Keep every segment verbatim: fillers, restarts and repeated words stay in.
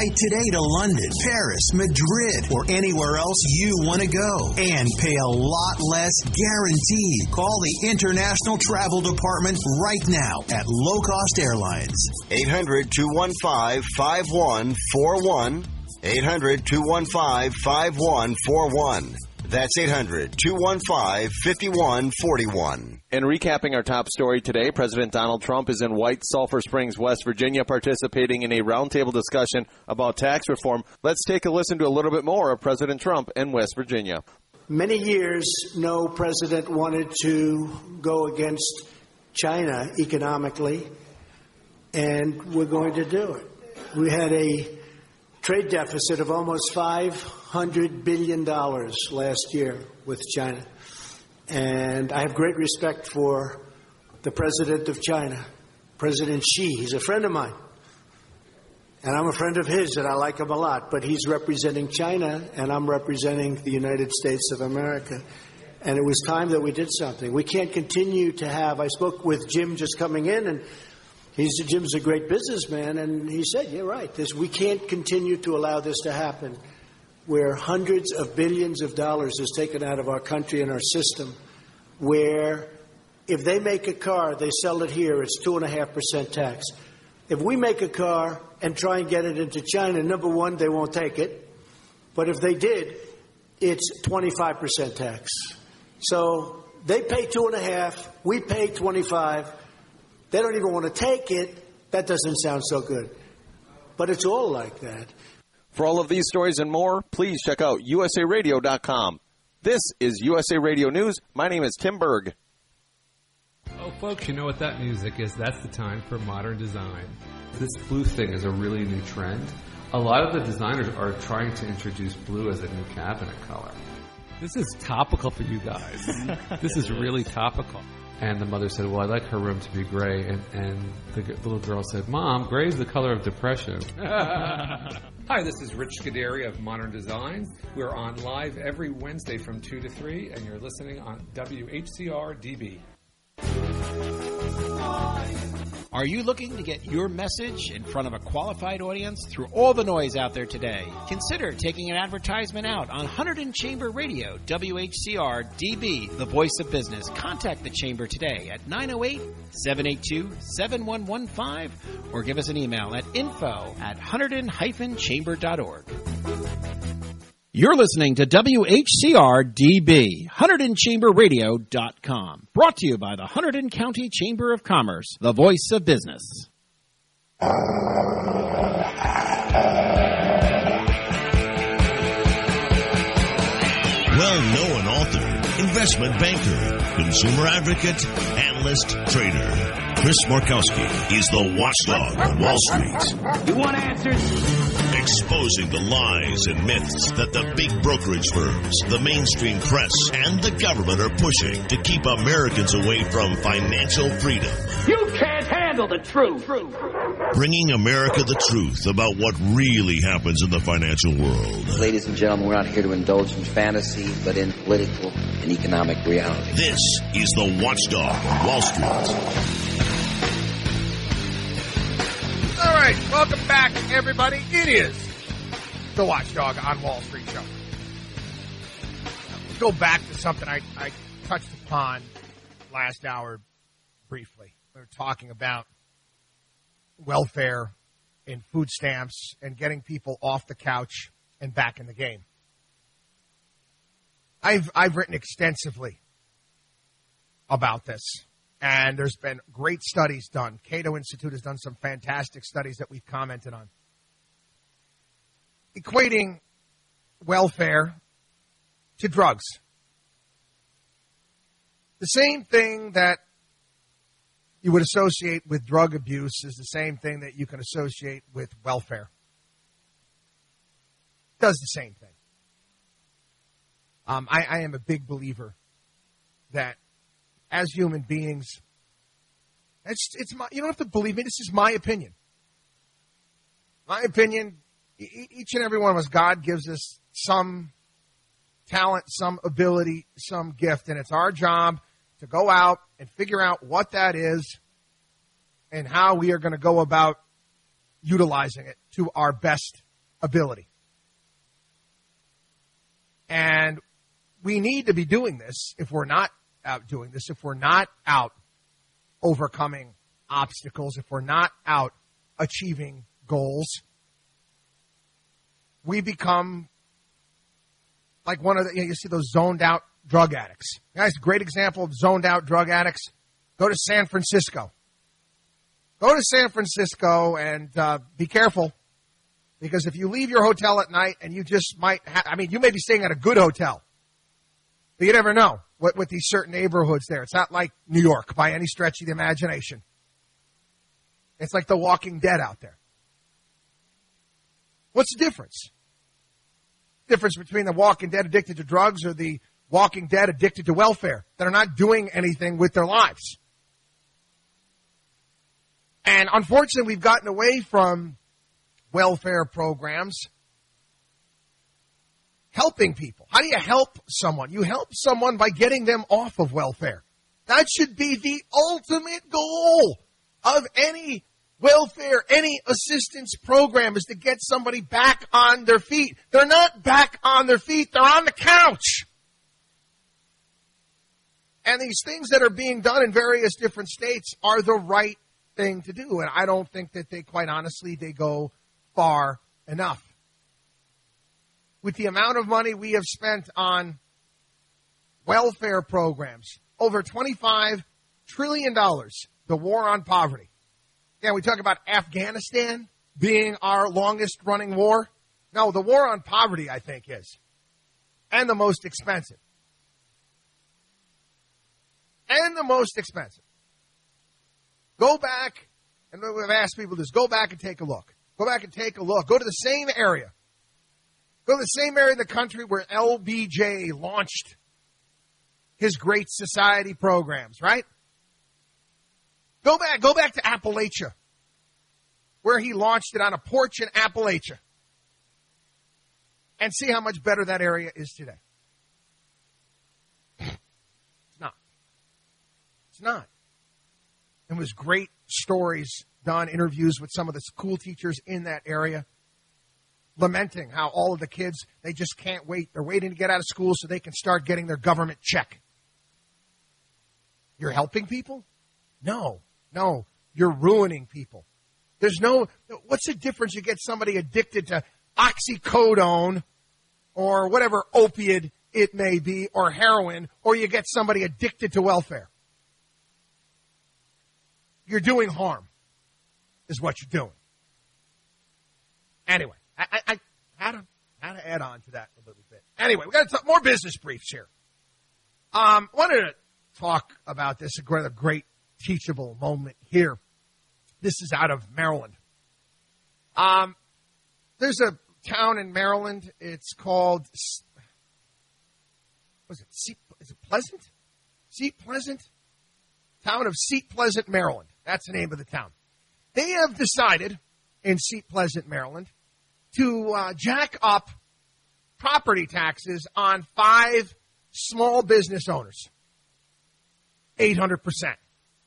flight today to London, Paris, Madrid, or anywhere else you want to go. And pay a lot less guaranteed. Call the International Travel Department right now at Low Cost Airlines. eight hundred, two one five, five one four one. eight hundred, two one five, five one four one. That's eight hundred, two one five, five one four one. And recapping our top story today, President Donald Trump is in White Sulphur Springs, West Virginia, participating in a roundtable discussion about tax reform. Let's take a listen to a little bit more of President Trump in West Virginia. Many years, no president wanted to go against China economically, and we're going to do it. We had a trade deficit of almost five hundred billion dollars last year with China. And I have great respect for the president of China, President Xi. He's a friend of mine. And I'm a friend of his, and I like him a lot. But he's representing China, and I'm representing the United States of America. And it was time that we did something. We can't continue to have, I spoke with Jim just coming in, and He's, Jim's a great businessman, and he said, you're right, this, we can't continue to allow this to happen, where hundreds of billions of dollars is taken out of our country and our system, where if they make a car, they sell it here, it's two point five percent tax. If we make a car and try and get it into China, number one, they won't take it. But if they did, it's twenty-five percent tax. So they pay two and a half, we pay twenty-five. They don't even want to take it. That doesn't sound so good. But it's all like that. For all of these stories and more, please check out U S A radio dot com. This is U S A Radio News. My name is Tim Berg. Oh, folks, you know what that music is. That's the time for modern design. This blue thing is a really new trend. A lot of the designers are trying to introduce blue as a new cabinet color. This is topical for you guys. This is really topical. And the mother said, well, I'd like her room to be gray. And, and the g- little girl said, Mom, gray is the color of depression. Hi, this is Rich Scuderi of Modern Design. We're on live every Wednesday from two to three, and you're listening on W H C R D B. Are you looking to get your message in front of a qualified audience through all the noise out there today? Consider taking an advertisement out on Hunterdon Chamber Radio, W H C R D B, the voice of business. Contact the Chamber today at nine oh eight, seven eight two, seven one one five or give us an email at info at hunterdon dash chamber dot org. You're listening to W H C R D B, Hunterdon Chamber Radio dot com. Brought to you by the Hunterdon County Chamber of Commerce, the voice of business. Well-known author, investment banker, consumer advocate, analyst, trader. Chris Markowski is the watchdog on Wall Street. You want answers? Exposing the lies and myths that the big brokerage firms, the mainstream press, and the government are pushing to keep Americans away from financial freedom. You can't handle the truth. Bringing America the truth about what really happens in the financial world. Ladies and gentlemen, we're not here to indulge in fantasy, but in political and economic reality. This is the Watchdog on Wall Street. All right, welcome back, everybody. It is the Watchdog on Wall Street show. Let's go back to something I, I touched upon last hour briefly. We were talking about welfare and food stamps and getting people off the couch and back in the game. I've I've written extensively about this. And there's been great studies done. Cato Institute has done some fantastic studies that we've commented on. Equating welfare to drugs. The same thing that you would associate with drug abuse is the same thing that you can associate with welfare. It does the same thing. Um, I, I am a big believer that as human beings, it's it's my, you don't have to believe me. This is my opinion. My opinion, each and every one of us, God gives us some talent, some ability, some gift, and it's our job to go out and figure out what that is and how we are going to go about utilizing it to our best ability. And we need to be doing this if we're not out doing this, if we're not out overcoming obstacles, if we're not out achieving goals. We become like one of the, you know, you see those zoned out drug addicts. Guys, a great example of zoned out drug addicts. Go to San Francisco. Go to San Francisco and uh, be careful, because if you leave your hotel at night and you just might, ha- I mean, you may be staying at a good hotel, but you never know what with these certain neighborhoods there. It's not like New York by any stretch of the imagination. It's like The Walking Dead out there. What's the difference? Difference between the Walking Dead addicted to drugs or the Walking Dead addicted to welfare that are not doing anything with their lives. And unfortunately, we've gotten away from welfare programs helping people. How do you help someone? You help someone by getting them off of welfare. That should be the ultimate goal of any welfare, any assistance program, is to get somebody back on their feet. They're not back on their feet. They're on the couch. And these things that are being done in various different states are the right thing to do. And I don't think that they, quite honestly, they go far enough. With the amount of money we have spent on welfare programs, over twenty-five trillion dollars, the war on poverty. Yeah, we talk about Afghanistan being our longest running war. No, the war on poverty, I think, is. And the most expensive. And the most expensive. Go back, and we've asked people this, go back and take a look. Go back and take a look. Go to the same area. Go to the same area in the country where L B J launched his Great Society programs, right? Go back, go back to Appalachia, where he launched it on a porch in Appalachia, and see how much better that area is today. It's not. It's not. It was great stories done, interviews with some of the school teachers in that area, lamenting how all of the kids, they just can't wait. They're waiting to get out of school so they can start getting their government check. You're helping people? No, no, you're ruining people. There's no, what's the difference? You get somebody addicted to oxycodone or whatever opiate it may be, or heroin, or you get somebody addicted to welfare. You're doing harm, is what you're doing. Anyway, I, I, I had to, had to add on to that a little bit. Anyway, we got to talk more business briefs here. Um, I wanted to talk about this, a great teachable moment here. This is out of Maryland. Um, there's a town in Maryland. It's called, what is it? Seat, is it Pleasant? Seat Pleasant? Town of Seat Pleasant, Maryland. That's the name of the town. They have decided in Seat Pleasant, Maryland, to uh, jack up property taxes on five small business owners. eight hundred percent.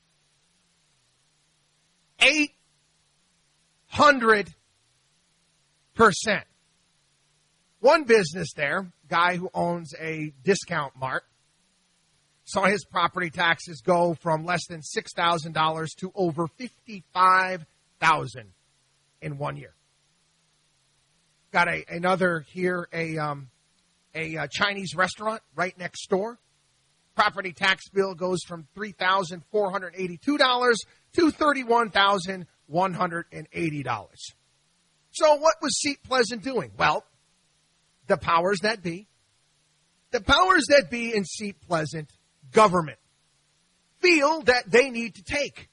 eight hundred percent. One business there, guy who owns a discount mart, saw his property taxes go from less than six thousand dollars to over fifty-five thousand dollars in one year. Got a, another here, a, um, a, a Chinese restaurant right next door. Property tax bill goes from three thousand four hundred eighty-two dollars to thirty-one thousand one hundred eighty dollars. So what was Seat Pleasant doing? Well, the powers that be, the powers that be in Seat Pleasant, government, feel that they need to take.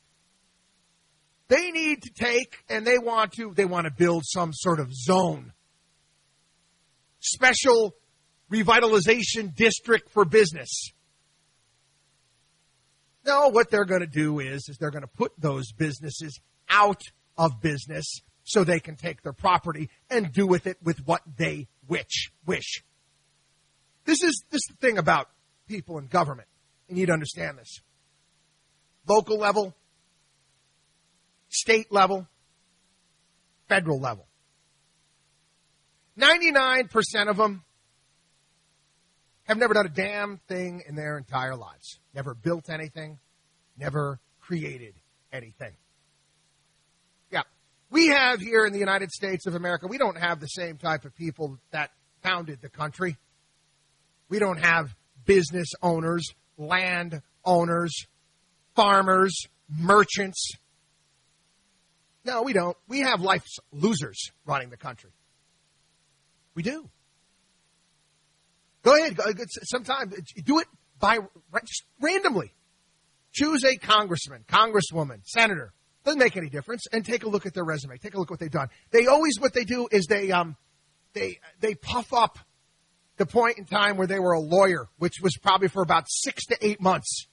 They need to take, and they want to, they want to build some sort of zone. Special revitalization district for business. No, what they're going to do is, is they're going to put those businesses out of business so they can take their property and do with it with what they wish. wish. This is, this is the thing about people in government. You need to understand this. Local level, state level, federal level. ninety-nine percent of them have never done a damn thing in their entire lives. Never built anything, never created anything. Yeah. We have here in the United States of America, we don't have the same type of people that founded the country. We don't have business owners, land owners, farmers, merchants. No, we don't. We have life's losers running the country. We do. Go ahead. Sometimes do it by just randomly. Choose a congressman, congresswoman, senator. Doesn't make any difference. And take a look at their resume. Take a look at what they've done. They always, what they do is they um they they puff up the point in time where they were a lawyer, which was probably for about six to eight months.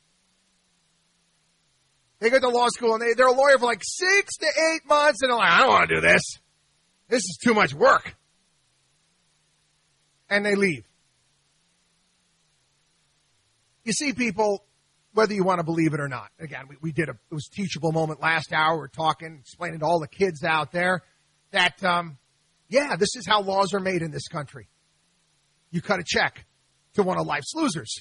They go to law school and they, they're a lawyer for like six to eight months, and they're like, I don't want to do this. This is too much work. And they leave. You see, people, whether you want to believe it or not, again, we, we did a, it was a teachable moment last hour. We're talking, explaining to all the kids out there that, um, yeah, this is how laws are made in this country. You cut a check to one of life's losers.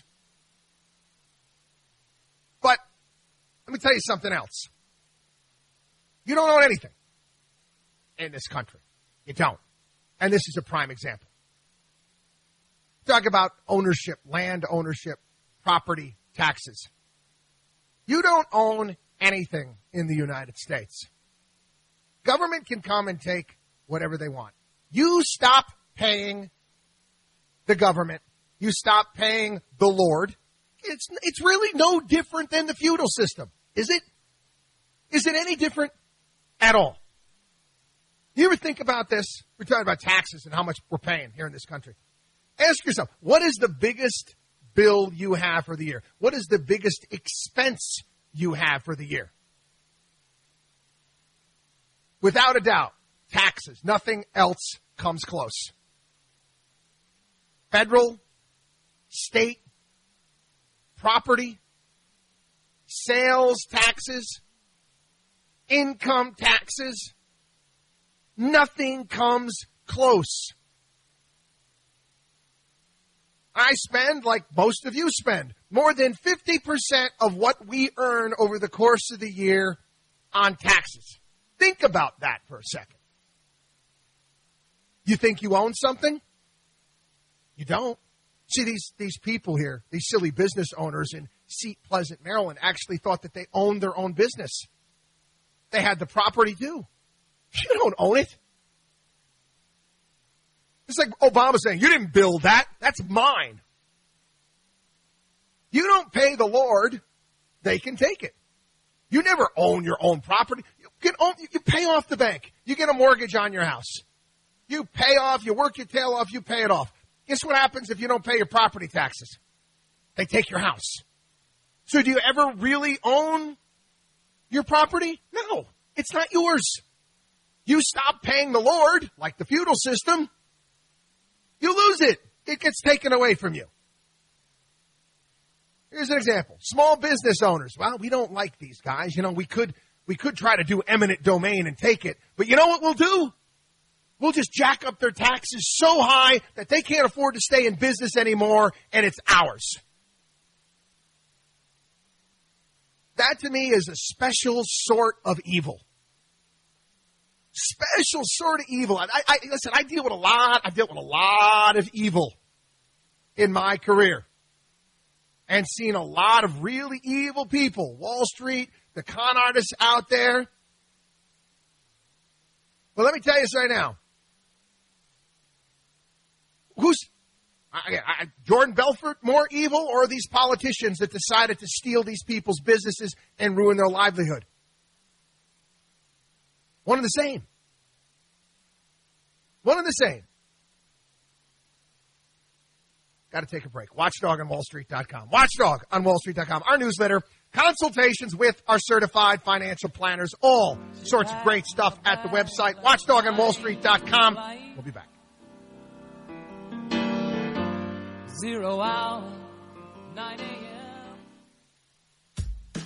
But let me tell you something else. You don't own anything in this country. You don't. And this is a prime example. Talk about ownership, land ownership, property taxes. You don't own anything in the United States. Government can come and take whatever they want. You stop paying the government. You stop paying the Lord. It's, it's really no different than the feudal system. Is it? Is it any different at all? You ever think about this? We're talking about taxes and how much we're paying here in this country. Ask yourself, what is the biggest bill you have for the year? What is the biggest expense you have for the year? Without a doubt, taxes. Nothing else comes close. Federal, state, property, sales taxes, income taxes. Nothing comes close. I spend, like most of you spend, more than fifty percent of what we earn over the course of the year on taxes. Think about that for a second. You think you own something? You don't. See, these, these people here, these silly business owners in Seat Pleasant, Maryland, actually thought that they owned their own business. They had the property too. You don't own it. It's like Obama saying, you didn't build that. That's mine. You don't pay the Lord, they can take it. You never own your own property. You can own, you pay off the bank. You get a mortgage on your house. You pay off, you work your tail off, you pay it off. Guess what happens if you don't pay your property taxes? They take your house. So do you ever really own your property? No, it's not yours. You stop paying the Lord, like the feudal system, you lose it. It gets taken away from you. Here's an example. Small business owners. Well, we don't like these guys. You know, we could we could try to do eminent domain and take it. But you know what we'll do? We'll just jack up their taxes so high that they can't afford to stay in business anymore, and it's ours. That, to me, is a special sort of evil. Special sort of evil. I, I, listen, I deal with a lot, I've dealt with a lot of evil in my career. And seen a lot of really evil people. Wall Street, the con artists out there. Well, let me tell you this right now. Who's I, I, Jordan Belfort more evil, or are these politicians that decided to steal these people's businesses and ruin their livelihood? One and the same. One and the same. Got to take a break. Watchdog on Wall Street dot com. Watchdog on Wall Street dot com. Our newsletter, consultations with our certified financial planners, all sorts of great stuff at the website, Watchdog on Wall Street dot com. We'll be back. Zero hour, nine a.m.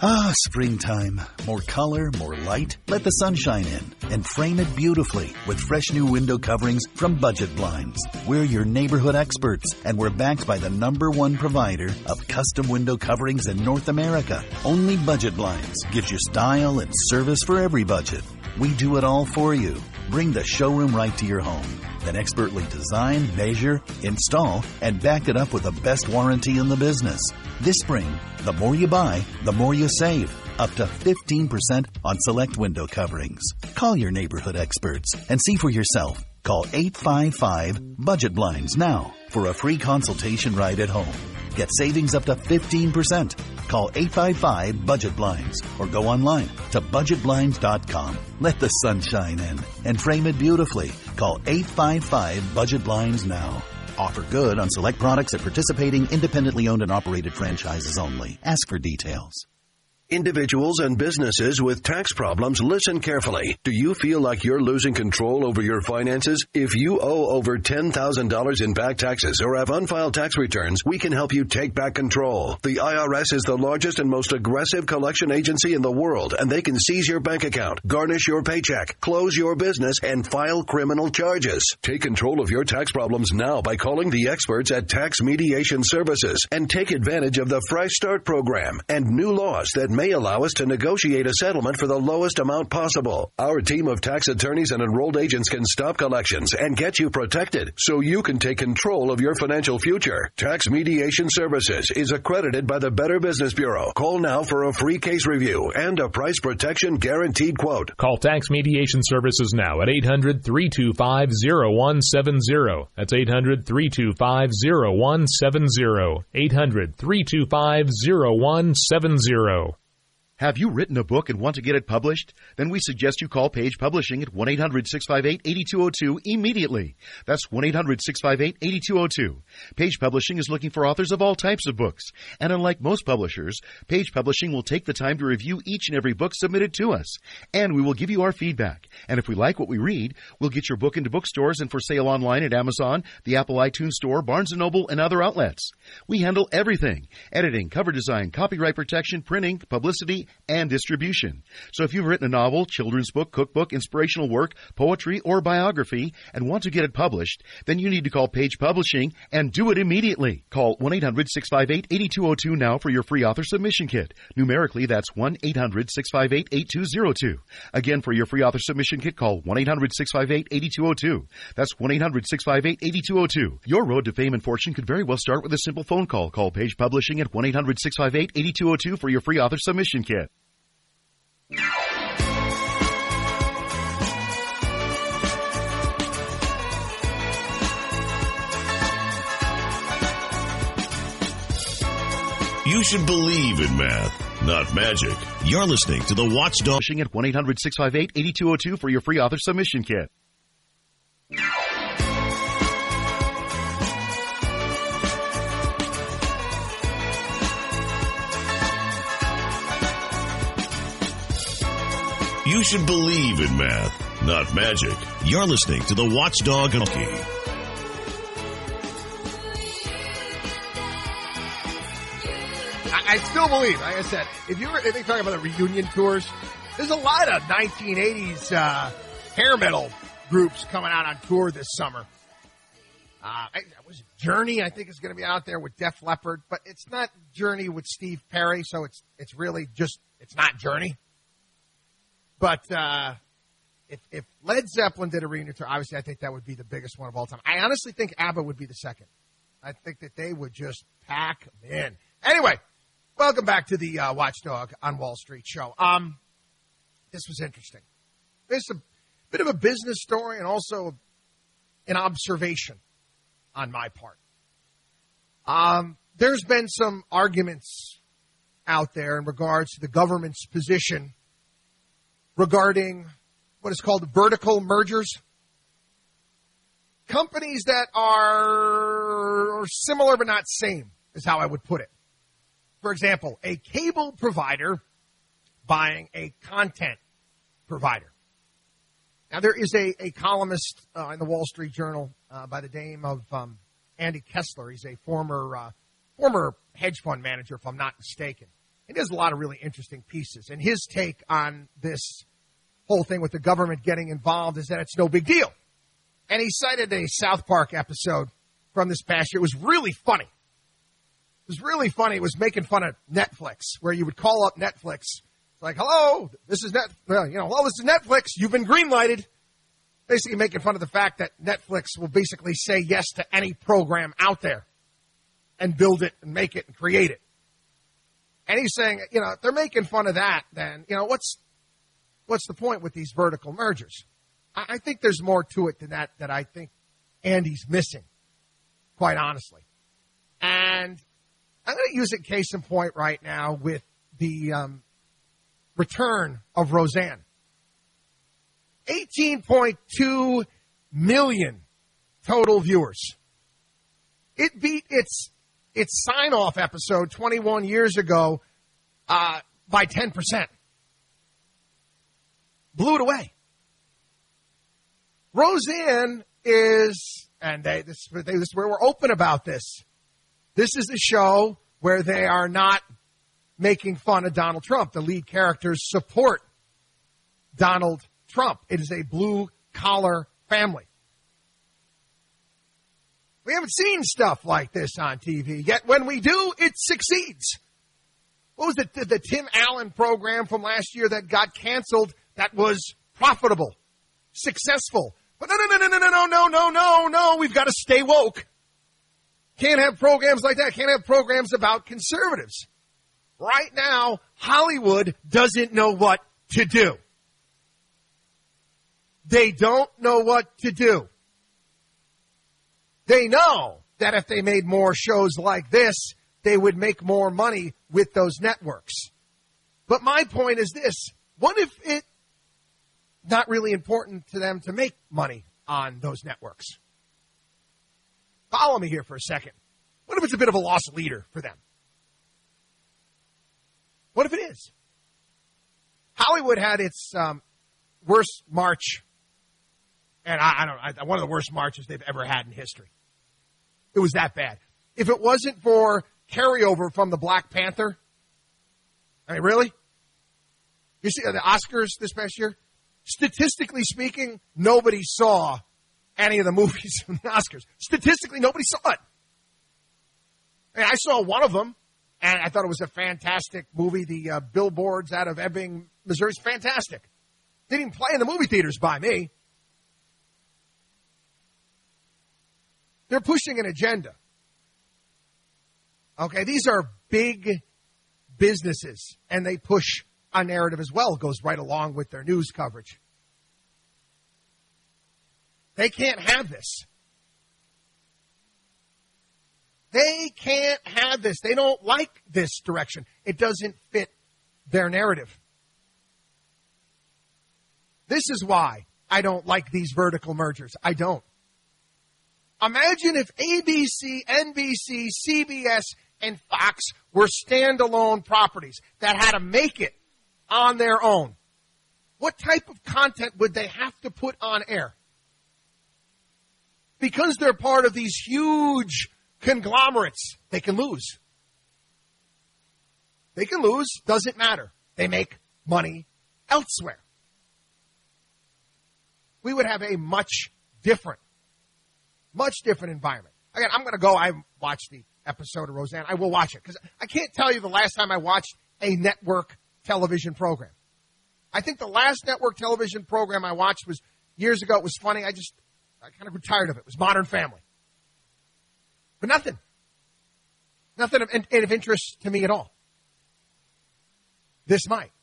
Ah, springtime. More color, more light. Let the sunshine in and frame it beautifully with fresh new window coverings from Budget Blinds. We're your neighborhood experts, and we're backed by the number one provider of custom window coverings in North America. Only Budget Blinds gives you style and service for every budget. We do it all for you. Bring the showroom right to your home. Then expertly design, measure, install, and back it up with the best warranty in the business. This spring, the more you buy, the more you save. Up to fifteen percent on select window coverings. Call your neighborhood experts and see for yourself. Call eight five five, budget blinds now for a free consultation right at home. Get savings up to fifteen percent. Call eight five five, budget blinds or go online to budget blinds dot com. Let the sunshine in and frame it beautifully. Call eight five five, budget blinds now. Offer good on select products at participating independently owned and operated franchises only. Ask for details. Individuals and businesses with tax problems, listen carefully. Do you feel like you're losing control over your finances? If you owe over ten thousand dollars in back taxes or have unfiled tax returns, we can help you take back control. The I R S is the largest and most aggressive collection agency in the world, and they can seize your bank account, garnish your paycheck, close your business, and file criminal charges. Take control of your tax problems now by calling the experts at Tax Mediation Services and take advantage of the Fresh Start program and new laws that may allow us to negotiate a settlement for the lowest amount possible. Our team of tax attorneys and enrolled agents can stop collections and get you protected so you can take control of your financial future. Tax Mediation Services is accredited by the Better Business Bureau. Call now for a free case review and a price protection guaranteed quote. Call Tax Mediation Services now at eight hundred, three two five, zero one seven zero. That's eight hundred, three two five, zero one seven zero. eight hundred, three two five, zero one seven zero. Have you written a book and want to get it published? Then we suggest you call Page Publishing at one eight hundred, six five eight, eight two zero two immediately. That's one eight hundred, six five eight, eight two zero two. Page Publishing is looking for authors of all types of books. And unlike most publishers, Page Publishing will take the time to review each and every book submitted to us. And we will give you our feedback. And if we like what we read, we'll get your book into bookstores and for sale online at Amazon, the Apple iTunes Store, Barnes and Noble, and other outlets. We handle everything: editing, cover design, copyright protection, printing, publicity, and distribution. So if you've written a novel, children's book, cookbook, inspirational work, poetry, or biography and want to get it published, then you need to call Page Publishing and do it immediately. Call one eight hundred, six five eight, eight two zero two now for your free author submission kit. Numerically, that's one eight hundred, six five eight, eight two zero two. Again, for your free author submission kit, call one eight hundred, six five eight, eight two zero two. That's one eight hundred, six five eight, eight two zero two. Your road to fame and fortune could very well start with a simple phone call. Call Page Publishing at one eight hundred, six five eight, eight two zero two for your free author submission kit. You should believe in math, not magic. You're listening to the Watchdog at one eight hundred, six five eight, eight two zero two for your free author submission kit. You should believe in math, not magic. You're listening to the Watchdog and Key. I still believe, like I said, if you were if you're talking about the reunion tours, there's a lot of nineteen eighties uh, hair metal groups coming out on tour this summer. Uh, I, was it Journey, I think, is going to be out there with Def Leppard, but it's not Journey with Steve Perry, so it's it's really just, it's not Journey. But uh, if, if Led Zeppelin did a reunion tour, obviously I think that would be the biggest one of all time. I honestly think ABBA would be the second. I think that they would just pack them in. Anyway, welcome back to the uh, Watchdog on Wall Street show. Um, this was interesting. There's a bit of a business story and also an observation on my part. Um, there's been some arguments out there in regards to the government's position regarding what is called vertical mergers. Companies that are similar but not same is how I would put it. For example, a cable provider buying a content provider. Now, there is a, a columnist uh, in the Wall Street Journal uh, by the name of um, Andy Kessler. He's a former uh, former hedge fund manager, if I'm not mistaken. He does a lot of really interesting pieces. And his take on this whole thing with the government getting involved is that it's no big deal. And he cited a South Park episode from this past year. It was really funny. It was really funny. It was making fun of Netflix, where you would call up Netflix. It's like, hello, this is Net, uh, you know, hello, this is Netflix. You've been green-lighted. Basically making fun of the fact that Netflix will basically say yes to any program out there and build it and make it and create it. And he's saying, you know, if they're making fun of that, then, you know, what's what's the point with these vertical mergers? I, I think there's more to it than that that I think Andy's missing, quite honestly. And I'm going to use it case in point right now with the um, return of Roseanne. eighteen point two million total viewers. It beat its its sign-off episode twenty-one years ago uh, by ten percent. Blew it away. Roseanne is, and they, this, they, this is where we're open about this. This is a show where they are not making fun of Donald Trump. The lead characters support Donald Trump. It is a blue-collar family. We haven't seen stuff like this on T V, yet when we do, it succeeds. What was it, the, the Tim Allen program from last year that got canceled that was profitable, successful? But no, no, no, no, no, no, no, no, no, no, we've got to stay woke. Can't have programs like that. Can't have programs about conservatives. Right now, Hollywood doesn't know what to do. They don't know what to do. They know that if they made more shows like this, they would make more money with those networks. But my point is this. What if it's not really important to them to make money on those networks? Follow me here for a second. What if it's a bit of a lost leader for them? What if it is? Hollywood had its um, worst March, and I, I don't know, one of the worst marches they've ever had in history. It was that bad. If it wasn't for carryover from the Black Panther, I mean, really? You see the Oscars this past year? Statistically speaking, nobody saw any of the movies from the Oscars. Statistically, nobody saw it. I mean, I saw one of them, and I thought it was a fantastic movie. The uh, Billboards out of Ebbing, Missouri is fantastic. Didn't even play in the movie theaters by me. They're pushing an agenda. Okay, these are big businesses, and they push a narrative as well. It goes right along with their news coverage. They can't have this. They can't have this. They don't like this direction. It doesn't fit their narrative. This is why I don't like these vertical mergers. I don't. Imagine if A B C, N B C, C B S, and Fox were standalone properties that had to make it on their own. What type of content would they have to put on air? Because they're part of these huge conglomerates, they can lose. They can lose, doesn't matter. They make money elsewhere. We would have a much different, much different environment. Again, I'm going to go, I watched the episode of Roseanne. I will watch it because I can't tell you the last time I watched a network television program. I think the last network television program I watched was years ago. It was funny. I just, I kind of grew tired of it. It was Modern Family. But nothing. Nothing of, of interest to me at all. This might.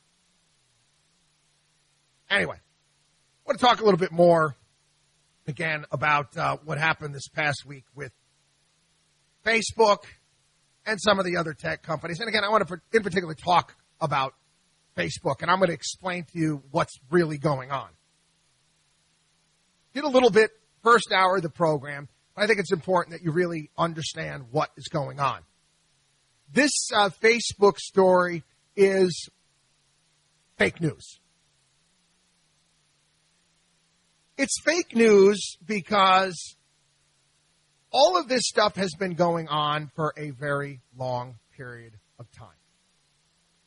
Anyway, I want to talk a little bit more, again, about uh, what happened this past week with Facebook and some of the other tech companies. And again, I want to in particular talk about Facebook, and I'm going to explain to you what's really going on. Did a little bit first hour of the program, but I think it's important that you really understand what is going on. This uh, Facebook story is fake news. It's fake news because all of this stuff has been going on for a very long period of time.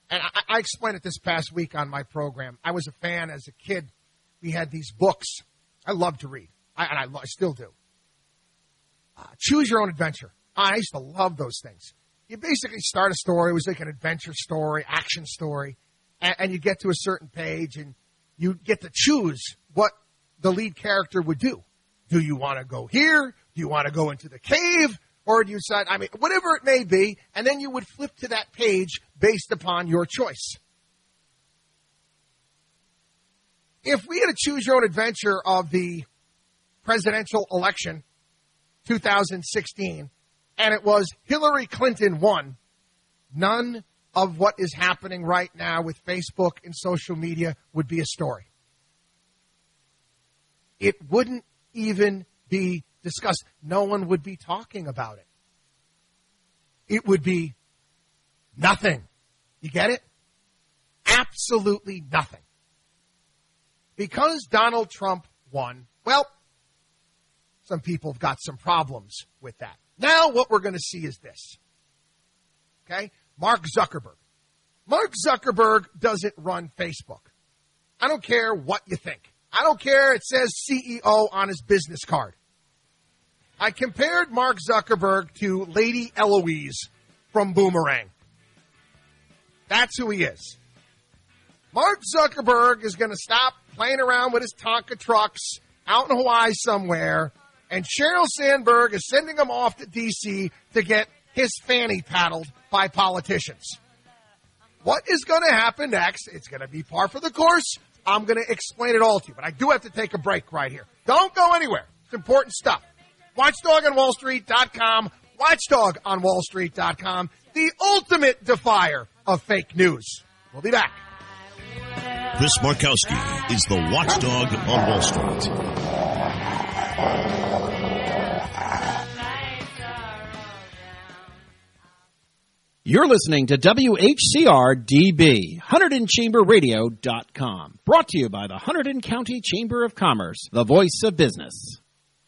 And I, I explained it this past week on my program. I was a fan as a kid. We had these books. I loved to read, I, and I, lo- I still do. Uh, Choose Your Own Adventure. I used to love those things. You basically start a story. It was like an adventure story, action story, and, and you get to a certain page, and you get to choose what the lead character would do. Do you want to go here? Do you want to go into the cave? Or do you decide, I mean, whatever it may be, and then you would flip to that page based upon your choice. If we had a Choose Your Own Adventure of the presidential election, two thousand sixteen, and it was Hillary Clinton won, none of what is happening right now with Facebook and social media would be a story. It wouldn't even be discussed. No one would be talking about it. It would be nothing. You get it? Absolutely nothing. Because Donald Trump won, well, some people have got some problems with that. Now what we're going to see is this. Okay? Mark Zuckerberg. Mark Zuckerberg doesn't run Facebook. I don't care what you think. I don't care it says C E O on his business card. I compared Mark Zuckerberg to Lady Eloise from Boomerang. That's who he is. Mark Zuckerberg is going to stop playing around with his Tonka trucks out in Hawaii somewhere, and Sheryl Sandberg is sending him off to D C to get his fanny paddled by politicians. What is going to happen next? It's going to be par for the course. I'm going to explain it all to you, but I do have to take a break right here. Don't go anywhere. It's important stuff. Watchdog on Wall Street dot com. Watchdog on Wall Street dot com. The ultimate defier of fake news. We'll be back. Chris Markowski is the Watchdog on Wall Street. You're listening to W H C R D B, Hunterdon Chamber Radio dot com. Brought to you by the Hunterdon County Chamber of Commerce, the voice of business.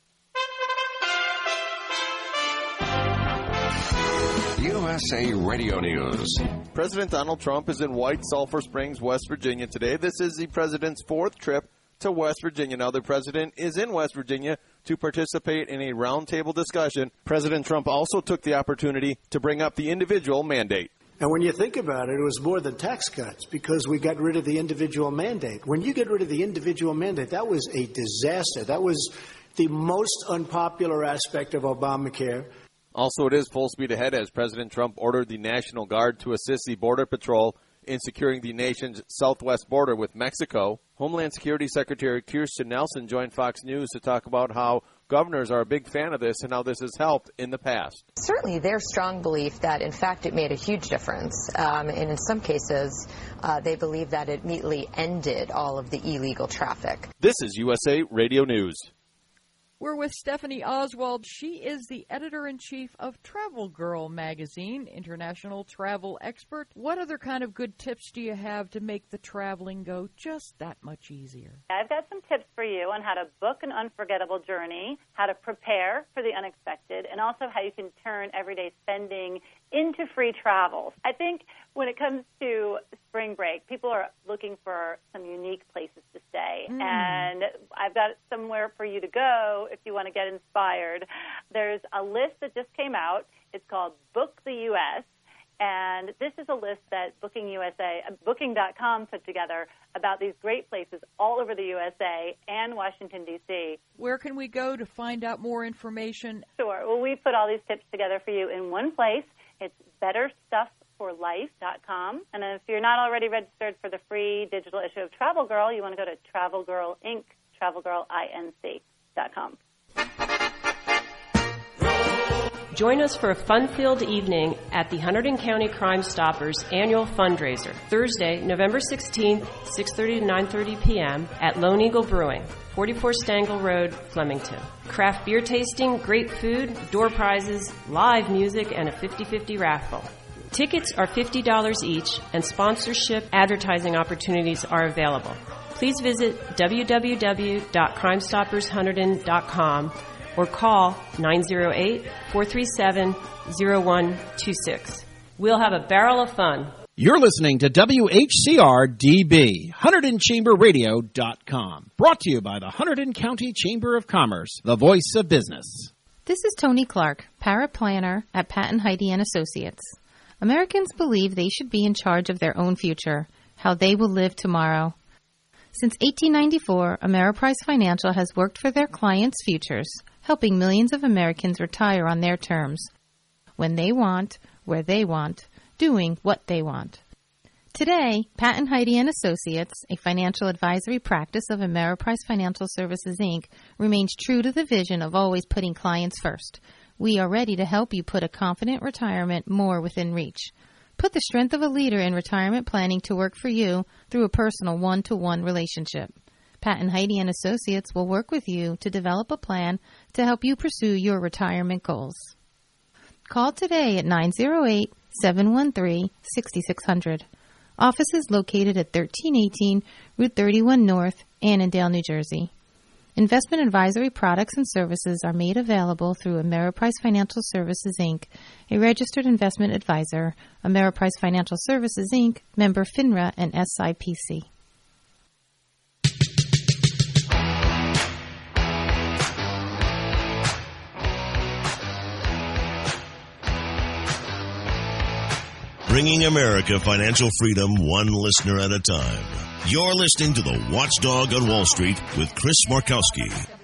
U S A Radio News. President Donald Trump is in White Sulphur Springs, West Virginia today. This is the president's fourth trip to West Virginia. Now, the president is in West Virginia to participate in a roundtable discussion. President Trump also took the opportunity to bring up the individual mandate. And when you think about it, it was more than tax cuts because we got rid of the individual mandate. When you get rid of the individual mandate, that was a disaster. That was the most unpopular aspect of Obamacare. Also, it is full speed ahead as President Trump ordered the National Guard to assist the Border Patrol in securing the nation's southwest border with Mexico. Homeland Security Secretary Kirstjen Nielsen joined Fox News to talk about how governors are a big fan of this and how this has helped in the past. Certainly their strong belief that, in fact, it made a huge difference. Um, and in some cases, uh, they believe that it immediately ended all of the illegal traffic. This is U S A Radio News. We're with Stephanie Oswald. She is the editor-in-chief of Travel Girl magazine, international travel expert. What other kind of good tips do you have to make the traveling go just that much easier? I've got some tips for you on how to book an unforgettable journey, how to prepare for the unexpected, and also how you can turn everyday spending into free travel. I think when it comes to spring break, people are looking for some unique places to stay. Mm. And I've got somewhere for you to go if you want to get inspired. There's a list that just came out. It's called Book the U S, and this is a list that Booking U S A, Booking dot com put together about these great places all over the U S A and Washington, D C. Where can we go to find out more information? Sure. Well, we put all these tips together for you in one place. It's better stuff for life dot com. And if you're not already registered for the free digital issue of Travel Girl, you want to go to Travel Girl Inc, Travel Girl Inc dot com. Join us for a fun-filled evening at the Hunterdon County Crime Stoppers annual fundraiser, Thursday, November sixteenth, six thirty to nine thirty p.m. at Lone Eagle Brewing, forty-four Stangl Road, Flemington. Craft beer tasting, great food, door prizes, live music, and a fifty-fifty raffle. Tickets are fifty dollars each, and sponsorship advertising opportunities are available. Please visit w w w dot crime stoppers hunterdon dot com or call nine zero eight, four three seven, zero one two six. We'll have a barrel of fun. You're listening to W H C R D B, Hunterdon Chamber Radio dot com. Brought to you by the Hunterdon County Chamber of Commerce, the voice of business. This is Tony Clark, paraplanner at Patton Heidi and Associates. Americans believe they should be in charge of their own future, how they will live tomorrow. Since eighteen ninety-four, Ameriprise Financial has worked for their clients' futures, helping millions of Americans retire on their terms, when they want, where they want, doing what they want. Today, Patton Heidi and Associates, a financial advisory practice of Ameriprise Financial Services, Incorporated, remains true to the vision of always putting clients first. We are ready to help you put a confident retirement more within reach. Put the strength of a leader in retirement planning to work for you through a personal one-to-one relationship. Patton Heidi and Associates will work with you to develop a plan to help you pursue your retirement goals. Call today at nine oh eight, seven one three, six six zero zero. Office is located at thirteen eighteen Route thirty-one North, Annandale, New Jersey. Investment advisory products and services are made available through Ameriprise Financial Services, Incorporated, a registered investment advisor. Ameriprise Financial Services, Incorporated, member FINRA and S I P C. Bringing America financial freedom one listener at a time. You're listening to the Watchdog on Wall Street with Chris Markowski.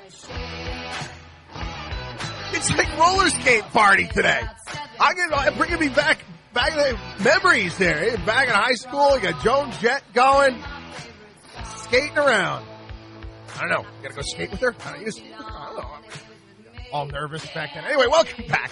It's like roller skate party today. I'm gonna bringing me back, back in the memories there. Back in high school, you got Joan Jett going, skating around. I don't know. You gotta go skate with her? I don't, use, I don't know. I'm all nervous back then. Anyway, welcome back.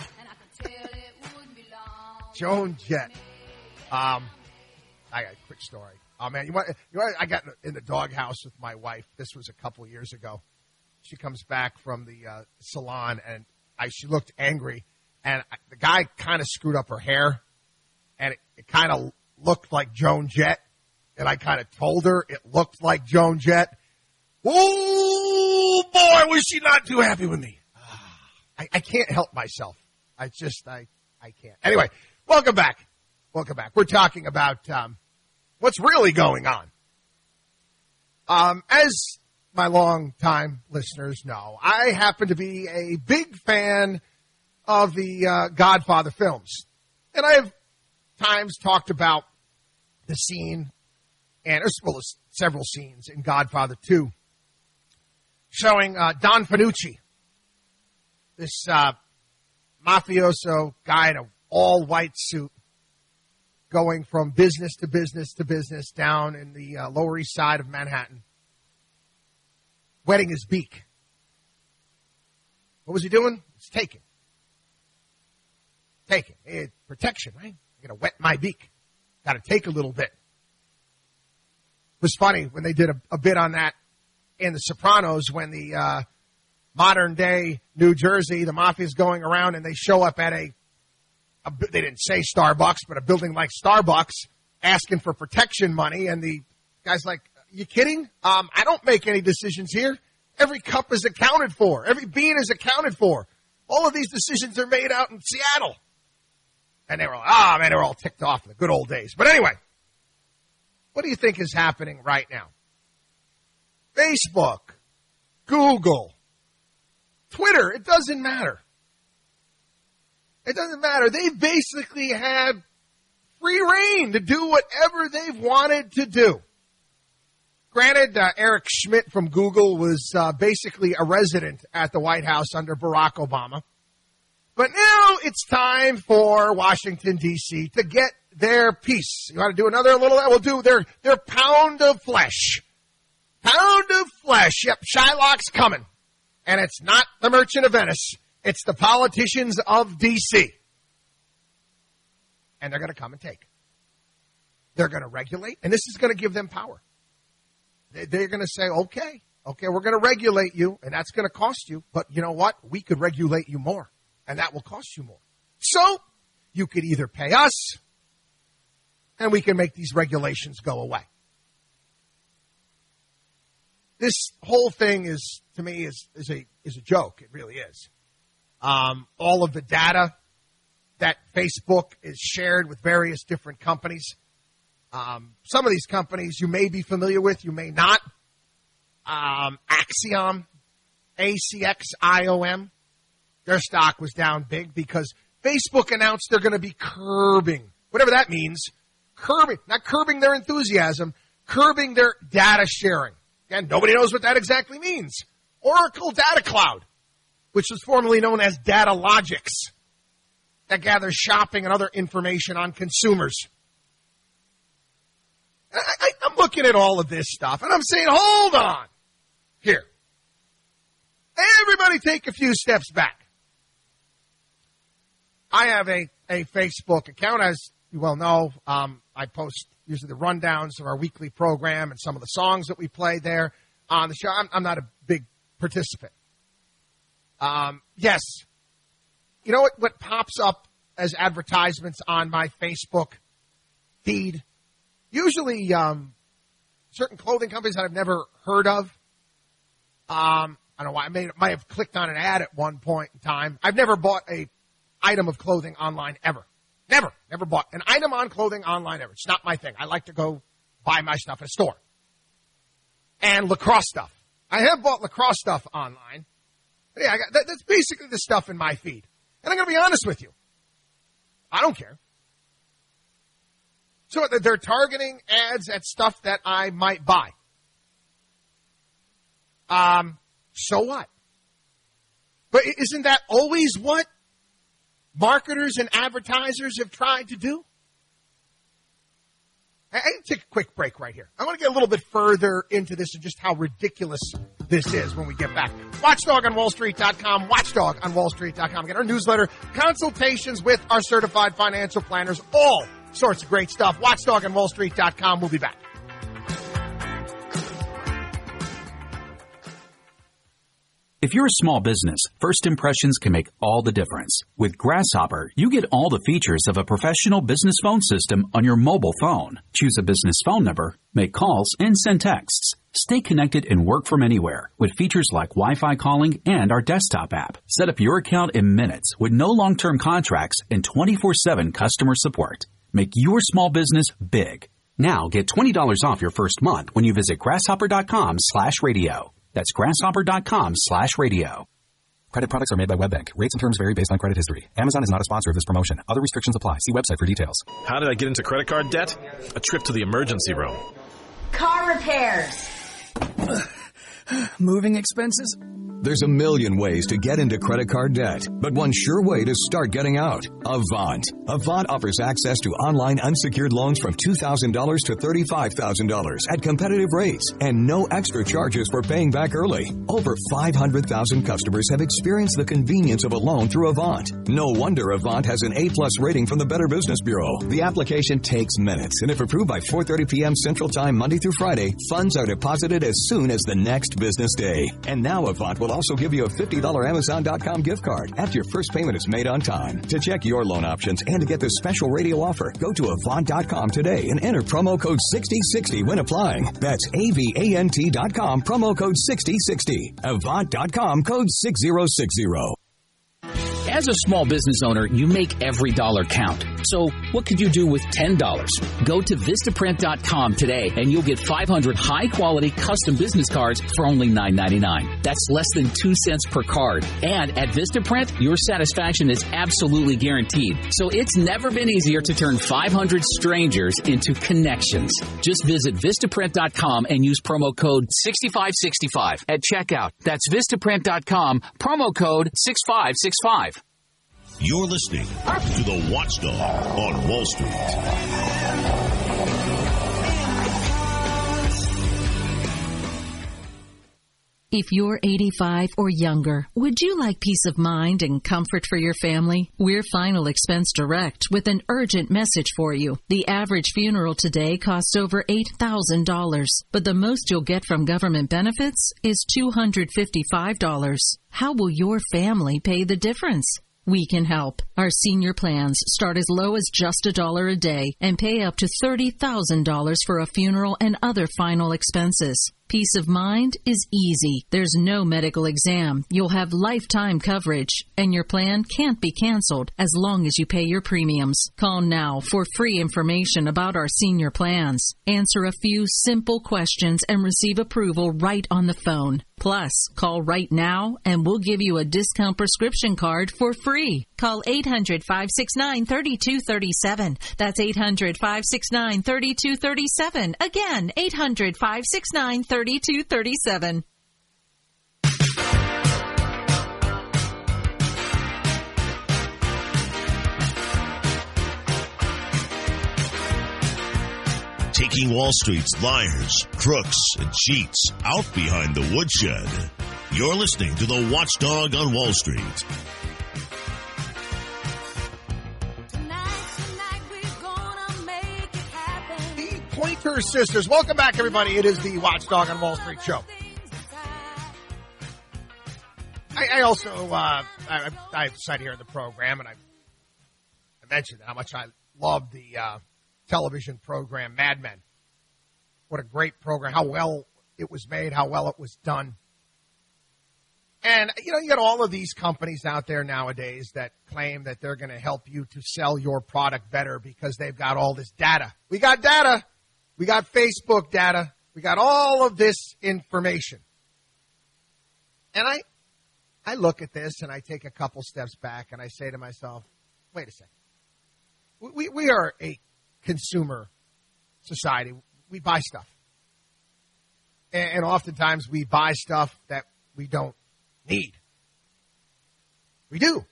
Joan Jett. Um, I got a quick story. Oh man, you want, you want, I got in the doghouse with my wife. This was a couple years ago. She comes back from the uh, salon and I, she looked angry, and I, the guy kind of screwed up her hair, and it, it kind of looked like Joan Jett. And I kind of told her it looked like Joan Jett. Oh boy, was she not too happy with me? I, I can't help myself. I just I I can't. Anyway, welcome back. Welcome back. We're talking about um, what's really going on. Um, as my long-time listeners know, I happen to be a big fan of the uh, Godfather films. And I have times talked about the scene, and as well as several scenes in Godfather two, showing uh, Don Fanucci, this uh, mafioso guy in an all-white suit, going from business to business to business down in the uh, Lower East Side of Manhattan, wetting his beak. What was he doing? He's taking. Taking. He had protection, right? I'm going to wet my beak. Got to take a little bit. It was funny when they did a, a bit on that in The Sopranos, when the uh, modern-day New Jersey, the mafia is going around and they show up at a A, they didn't say Starbucks, but a building like Starbucks, asking for protection money. And the guy's like, you kidding? Um, I don't make any decisions here. Every cup is accounted for. Every bean is accounted for. All of these decisions are made out in Seattle. And they were like, ah, oh, man, they were all ticked off in the good old days. But anyway, what do you think is happening right now? Facebook, Google, Twitter, it doesn't matter. It doesn't matter. They basically have free reign to do whatever they've wanted to do. Granted, uh, Eric Schmidt from Google was uh, basically a resident at the White House under Barack Obama. But now it's time for Washington, D C to get their piece. You want to do another little, we'll do their, their pound of flesh. Pound of flesh. Yep, Shylock's coming. And it's not the Merchant of Venice. It's the politicians of D C And they're going to come and take. They're going to regulate, and this is going to give them power. They're going to say, okay, okay, we're going to regulate you, and that's going to cost you. But you know what? We could regulate you more, and that will cost you more. So you could either pay us, and we can make these regulations go away. This whole thing is, to me, is, is a is a joke. It really is. Um, all of the data that Facebook is shared with various different companies Um, some of these companies you may be familiar with, you may not. Um, Axiom, A C X I O M, their stock was down big because Facebook announced they're going to be curbing, whatever that means, curbing, not curbing their enthusiasm, curbing their data sharing. Again, nobody knows what that exactly means. Oracle Data Cloud, which was formerly known as Datalogics, that gathers shopping and other information on consumers. I, I, I'm looking at all of this stuff, and I'm saying, hold on. Here. Everybody take a few steps back. I have a, a Facebook account, as you well know. Um, I post usually the rundowns of our weekly program and some of the songs that we play there on the show. I'm, I'm not a big participant. Um, yes. You know what, what pops up as advertisements on my Facebook feed? Usually um, certain clothing companies that I've never heard of. Um, I don't know why. I may, might have clicked on an ad at one point in time. I've never bought a item of clothing online ever. Never. Never bought an item on clothing online ever. It's not my thing. I like to go buy my stuff at a store. And lacrosse stuff. I have bought lacrosse stuff online. But yeah, I got, that, that's basically the stuff in my feed. And I'm going to be honest with you. I don't care. So they're targeting ads at stuff that I might buy. Um, so what? But isn't that always what marketers and advertisers have tried to do? I, I can take a quick break right here. I want to get a little bit further into this and just how ridiculous this is when we get back. Watchdog on Wall Street dot com, Watchdog on Wall Street dot com. Get our newsletter, consultations with our certified financial planners, all sorts of great stuff. Watchdog on Wall Street dot com. We'll be back. If you're a small business, first impressions can make all the difference. With Grasshopper, you get all the features of a professional business phone system on your mobile phone. Choose a business phone number, make calls, and send texts. Stay connected and work from anywhere with features like Wi-Fi calling and our desktop app. Set up your account in minutes with no long-term contracts and twenty-four seven customer support. Make your small business big. Now get twenty dollars off your first month when you visit grasshopper.com slash radio. That's grasshopper.com slash radio. Credit products are made by WebBank. Rates and terms vary based on credit history. Amazon is not a sponsor of this promotion. Other restrictions apply. See website for details. How did I get into credit card debt? A trip to the emergency room. Car repairs. Moving expenses. There's a million ways to get into credit card debt, but one sure way to start getting out. Avant. Avant offers access to online unsecured loans from two thousand dollars to thirty-five thousand dollars at competitive rates and no extra charges for paying back early. Over five hundred thousand customers have experienced the convenience of a loan through Avant. No wonder Avant has an A-plus rating from the Better Business Bureau. The application takes minutes, and if approved by four thirty p.m. Central Time Monday through Friday, funds are deposited as soon as the next business day. And now Avant will also give you a fifty dollars Amazon dot com gift card after your first payment is made on time. To check your loan options and to get this special radio offer, go to Avant dot com today and enter promo code sixty sixty when applying. That's A V A N T dot com, promo code sixty sixty. Avant dot com, code six zero six zero. As a small business owner, you make every dollar count. So what could you do with ten dollars? Go to Vistaprint dot com today and you'll get five hundred high-quality custom business cards for only nine ninety-nine. That's less than two cents per card. And at Vistaprint, your satisfaction is absolutely guaranteed. So it's never been easier to turn five hundred strangers into connections. Just visit Vistaprint dot com and use promo code sixty-five sixty-five at checkout. That's Vistaprint dot com, promo code six five six five. You're listening to the Watchdog on Wall Street. If you're eighty-five or younger, would you like peace of mind and comfort for your family? We're Final Expense Direct with an urgent message for you. The average funeral today costs over eight thousand dollars, but the most you'll get from government benefits is two hundred fifty-five dollars. How will your family pay the difference? We can help. Our senior plans start as low as just a dollar a day and pay up to thirty thousand dollars for a funeral and other final expenses. Peace of mind is easy. There's no medical exam. You'll have lifetime coverage, and your plan can't be canceled as long as you pay your premiums. Call now for free information about our senior plans. Answer a few simple questions and receive approval right on the phone. Plus, call right now and we'll give you a discount prescription card for free. Call eight hundred, five six nine, three two three seven. That's eight hundred, five six nine, three two three seven. Again, eight hundred, five six nine, three two three seven. Taking Wall Street's liars, crooks, and cheats out behind the woodshed. You're listening to the Watchdog on Wall Street. The Pointer Sisters. Welcome back, everybody. It is the Watchdog on Wall Street show. I, I also, uh, I, I've said here in the program, and I, I mentioned how much I love the uh, television program Mad Men. What a great program, how well it was made, how well it was done. And, you know, you got all of these companies out there nowadays that claim that they're going to help you to sell your product better because they've got all this data. We got data. We got Facebook data. We got all of this information. And I, I look at this and I take a couple steps back and I say to myself, wait a second. We, we are a consumer society. We buy stuff. And, and oftentimes we buy stuff that we don't need. We do.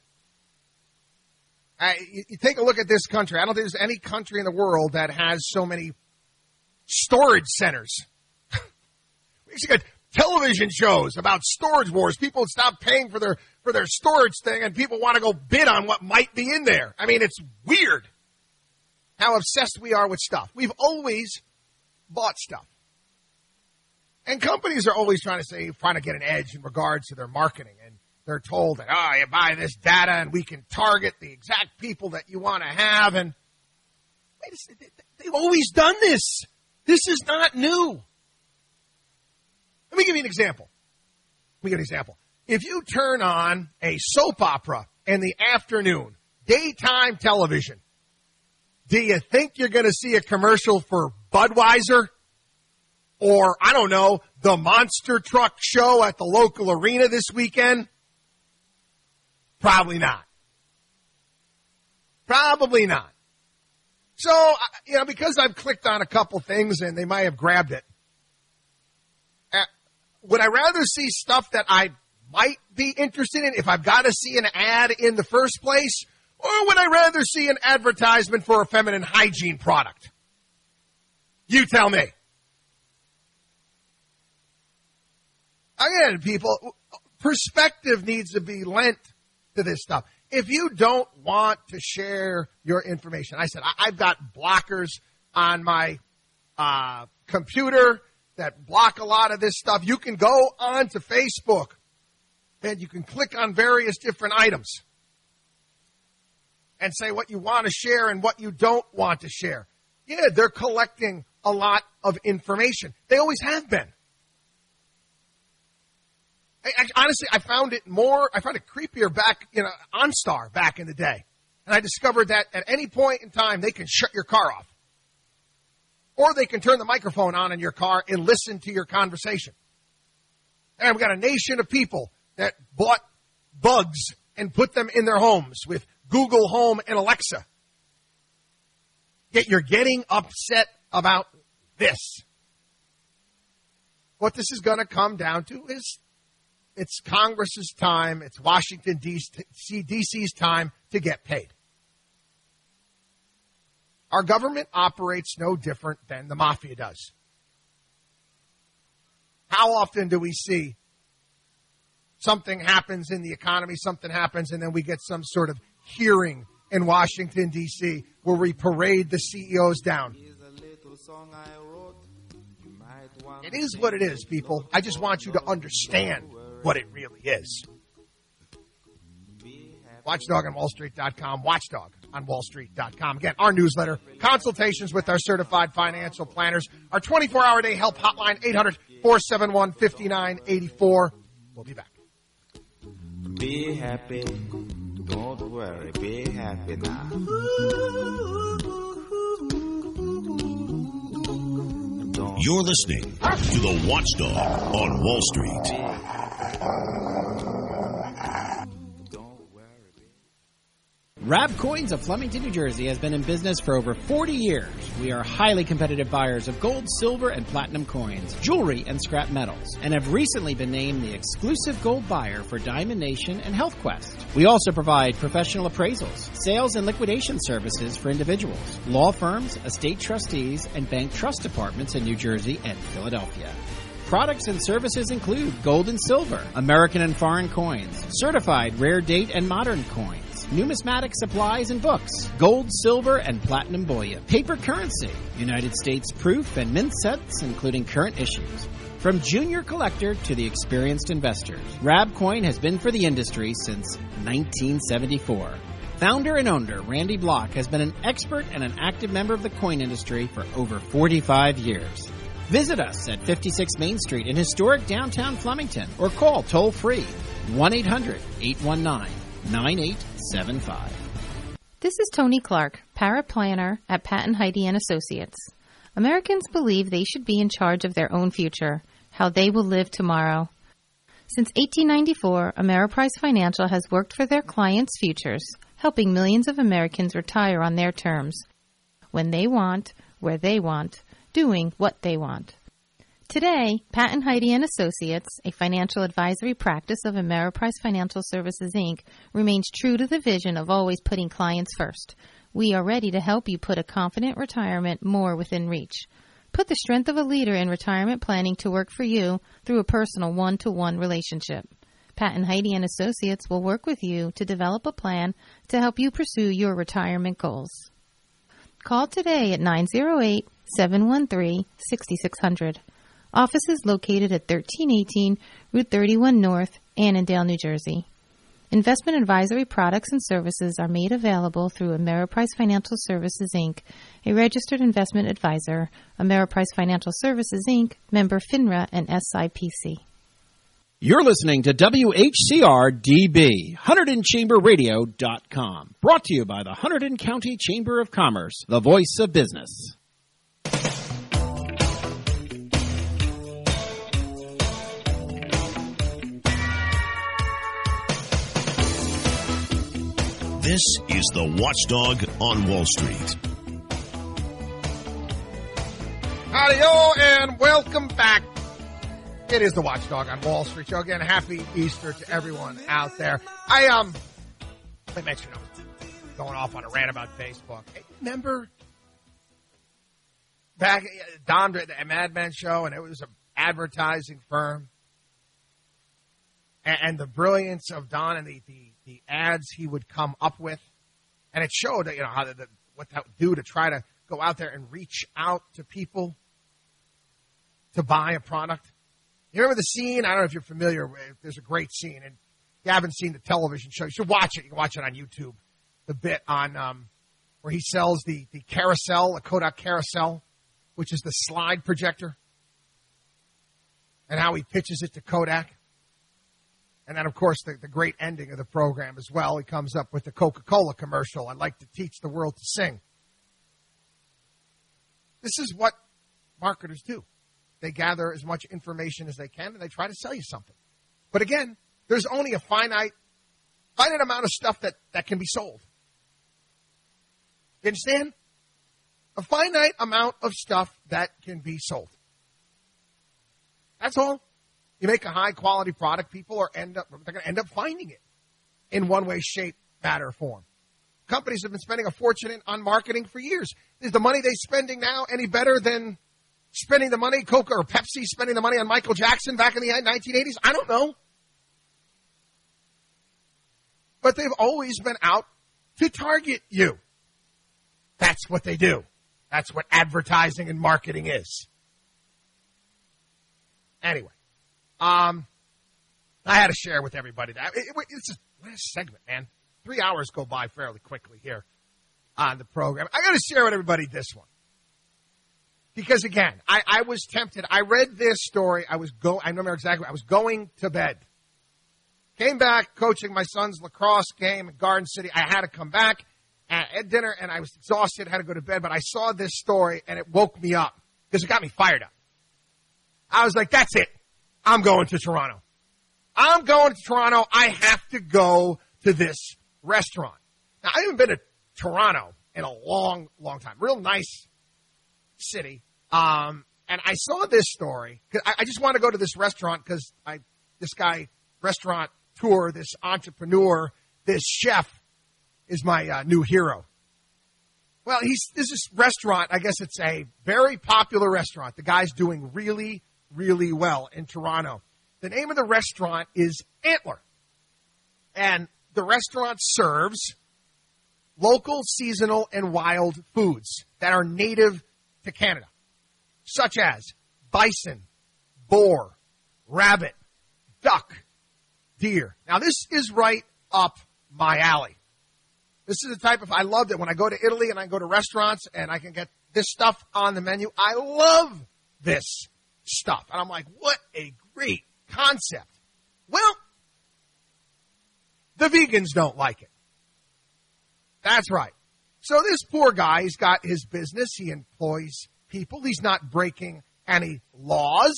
I, you, you take a look at this country. I don't think there's any country in the world that has so many storage centers. We actually got television shows about storage wars. People stop paying for their for their storage thing, and people want to go bid on what might be in there. I mean, it's weird how obsessed we are with stuff. We've always bought stuff. And companies are always trying to say, trying to get an edge in regards to their marketing. And they're told that, oh, you buy this data and we can target the exact people that you want to have. And wait a second, they've always done this. This is not new. Let me give you an example. Let me give you an example. If you turn on a soap opera in the afternoon, daytime television, do you think you're going to see a commercial for Budweiser? Or, I don't know, the monster truck show at the local arena this weekend? Probably not. Probably not. So, you know, because I've clicked on a couple things and they might have grabbed it, uh, would I rather see stuff that I might be interested in if I've got to see an ad in the first place? Or would I rather see an advertisement for a feminine hygiene product? You tell me. Again, people, perspective needs to be lent to this stuff. If you don't want to share your information, I said, I've got blockers on my uh, computer that block a lot of this stuff. You can go on to Facebook and you can click on various different items and say what you want to share and what you don't want to share. Yeah, they're collecting a lot of information. They always have been. I, I, honestly, I found it more, I found it creepier back, you know, OnStar back in the day. And I discovered that at any point in time, they can shut your car off. Or they can turn the microphone on in your car and listen to your conversation. And we've got a nation of people that bought bugs and put them in their homes with Google Home and Alexa. Yet you're getting upset about this. What this is going to come down to is it's Congress's time, it's Washington, D C's time to get paid. Our government operates no different than the mafia does. How often do we see something happens in the economy, something happens, and then we get some sort of hearing in Washington, D C, where we parade the C E Os down? It is what it is, people. I just want you to understand what it really is. Watchdog on Wall Street dot com, Watchdog on Wall Street dot com. Again, our newsletter, consultations with our certified financial planners, our twenty-four hour day help hotline, eight hundred, four seven one, five nine eight four. We'll be back. Be happy. Don't worry. Be happy now. You're listening to The Watchdog on Wall Street. Rab Coins of Flemington, New Jersey has been in business for over forty years. We are highly competitive buyers of gold, silver, and platinum coins, jewelry, and scrap metals, and have recently been named the exclusive gold buyer for Diamond Nation and Health Quest. We also provide professional appraisals, sales and liquidation services for individuals, law firms, estate trustees, and bank trust departments in New Jersey and Philadelphia. Products and services include gold and silver, American and foreign coins, certified rare date and modern coins, numismatic supplies and books, gold, silver, and platinum bullion, paper currency, United States proof and mint sets, including current issues. From junior collector to the experienced investors, Rab Coin has been for the industry since nineteen seventy-four. Founder and owner Randy Block has been an expert and an active member of the coin industry for over forty-five years. Visit us at fifty-six Main Street in historic downtown Flemington or call toll-free one eight hundred, eight one nine, nine eight seven five. This is Tony Clark, paraplanner at Patton Heidi and Associates. Americans believe they should be in charge of their own future, how they will live tomorrow. Since eighteen ninety-four, Ameriprise Financial has worked for their clients' futures, helping millions of Americans retire on their terms, when they want, where they want, doing what they want. Today, Patton Heidi and Associates, a financial advisory practice of Ameriprise Financial Services, Incorporated, remains true to the vision of always putting clients first. We are ready to help you put a confident retirement more within reach. Put the strength of a leader in retirement planning to work for you through a personal one-to-one relationship. Patton Heidi and Associates will work with you to develop a plan to help you pursue your retirement goals. Call today at nine oh eight, seven one three, six six zero zero. Office is located at thirteen eighteen Route thirty-one North, Annandale, New Jersey. Investment advisory products and services are made available through Ameriprise Financial Services, Incorporated, a registered investment advisor, Ameriprise Financial Services, Incorporated, member FINRA and S I P C. You're listening to W H C R D B, Hunterdon Chamber Radio dot com. Brought to you by the Hunterdon County Chamber of Commerce, the voice of business. This is The Watchdog on Wall Street. Howdy-o, and welcome back. It is The Watchdog on Wall Street show. Again, happy Easter to everyone out there. I, um, I mentioned I was going off on a rant about Facebook. Hey, remember back Don, the Mad Men show, and it was an advertising firm, and, and the brilliance of Don and the, the, the ads he would come up with, and it showed, you know, how the, the, what that would do to try to go out there and reach out to people to buy a product. You remember the scene? I don't know if you're familiar with it. There's a great scene, and if you haven't seen the television show, you should watch it. You can watch it on YouTube. The bit on um, where he sells the, the carousel, the Kodak carousel, which is the slide projector, and how he pitches it to Kodak. And then, of course, the, the great ending of the program as well. He comes up with the Coca-Cola commercial, "I'd like to teach the world to sing." This is what marketers do. They gather as much information as they can, and they try to sell you something. But again, there's only a finite, finite amount of stuff that, that can be sold. You understand? A finite amount of stuff that can be sold. That's all. You make a high-quality product, people are end up they're going to end up finding it in one way, shape, matter, or form. Companies have been spending a fortune on marketing for years. Is the money they're spending now any better than spending the money, Coca or Pepsi spending the money on Michael Jackson back in the nineteen eighties? I don't know. But they've always been out to target you. That's what they do. That's what advertising and marketing is. Anyway, um, I had to share with everybody that. It, it, it's a last segment, man. Three hours go by fairly quickly here on the program. I got to share with everybody this one. Because, again, I, I was tempted. I read this story. I was go. I remember exactly. I was going to bed. Came back coaching my son's lacrosse game in Garden City. I had to come back at, at dinner, and I was exhausted, had to go to bed. But I saw this story, and it woke me up because it got me fired up. I was like, that's it. I'm going to Toronto. I'm going to Toronto. I have to go to this restaurant. Now, I haven't been to Toronto in a long, long time. Real nice city. Um, and I saw this story. Cause I, I just want to go to this restaurant because I, this guy, restaurant tour, this entrepreneur, this chef is my uh, new hero. Well, he's, this is restaurant. I guess it's a very popular restaurant. The guy's doing really, really well in Toronto. The name of the restaurant is Antler. And the restaurant serves local, seasonal, and wild foods that are native to Canada, such as bison, boar, rabbit, duck, deer. Now, this is right up my alley. This is the type of, I loved it when I go to Italy and I go to restaurants and I can get this stuff on the menu. I love this stuff. And I'm like, what a great concept. Well, the vegans don't like it. That's right. So this poor guy, he's got his business. He employs people. He's not breaking any laws.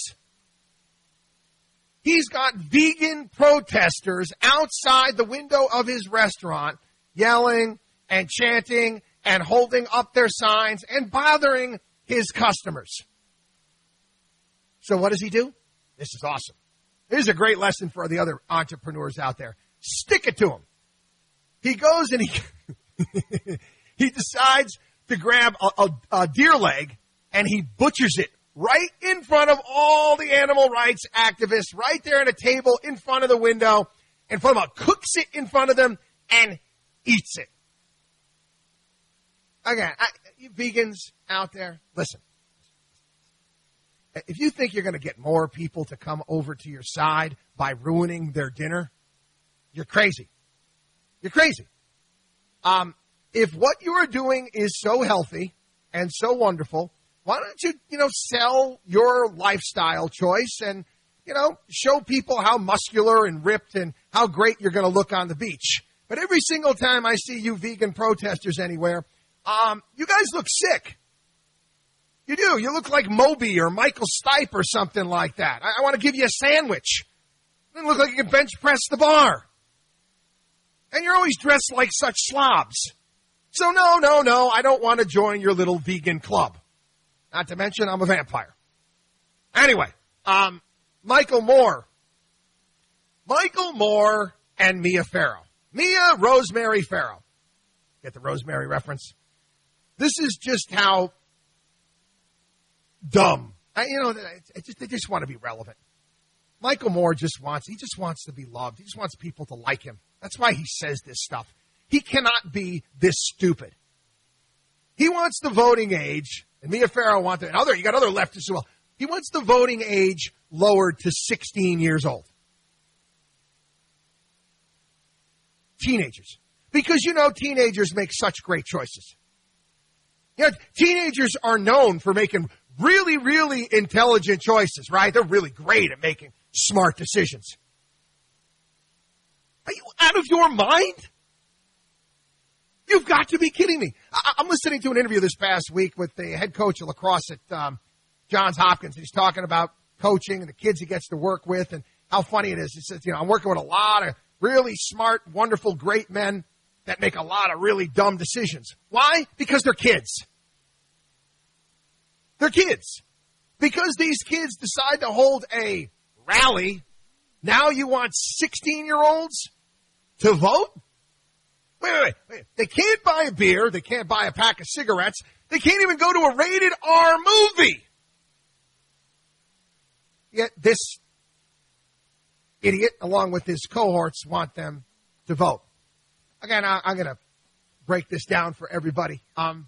He's got vegan protesters outside the window of his restaurant yelling and chanting and holding up their signs and bothering his customers. So what does he do? This is awesome. Here's a great lesson for the other entrepreneurs out there. Stick it to him. He goes and he he decides to grab a, a, a deer leg and he butchers it right in front of all the animal rights activists, right there at a table in front of the window, in front of them, cooks it in front of them and eats it. Again, I, you vegans out there, listen. If you think you're going to get more people to come over to your side by ruining their dinner, you're crazy. You're crazy. Um, if what you are doing is so healthy and so wonderful, why don't you, you know, sell your lifestyle choice and, you know, show people how muscular and ripped and how great you're going to look on the beach. But every single time I see you vegan protesters anywhere, um, you guys look sick. You do. You look like Moby or Michael Stipe or something like that. I, I want to give you a sandwich. You look like you can bench press the bar. And you're always dressed like such slobs. So no, no, no, I don't want to join your little vegan club. Not to mention I'm a vampire. Anyway, um, Michael Moore. Michael Moore and Mia Farrow. Mia Rosemary Farrow. Get the Rosemary reference? This is just how dumb. I, you know, I just, they just want to be relevant. Michael Moore just wants, he just wants to be loved. He just wants people to like him. That's why he says this stuff. He cannot be this stupid. He wants the voting age, and Mia Farrow wants it, and other, you got other leftists as well. He wants the voting age lowered to sixteen years old. Teenagers. Because, you know, teenagers make such great choices. You know, teenagers are known for making really, really intelligent choices, right? They're really great at making smart decisions. Are you out of your mind? You've got to be kidding me. I- I'm listening to an interview this past week with the head coach of lacrosse at um, Johns Hopkins. He's talking about coaching and the kids he gets to work with and how funny it is. He says, you know, I'm working with a lot of really smart, wonderful, great men that make a lot of really dumb decisions. Why? Because they're kids. They're kids. Because these kids decide to hold a rally, now you want sixteen-year-olds to vote? Wait, wait, wait, wait. They can't buy a beer. They can't buy a pack of cigarettes. They can't even go to a rated R movie. Yet this idiot, along with his cohorts, want them to vote. Again, I, I'm going to break this down for everybody. Um,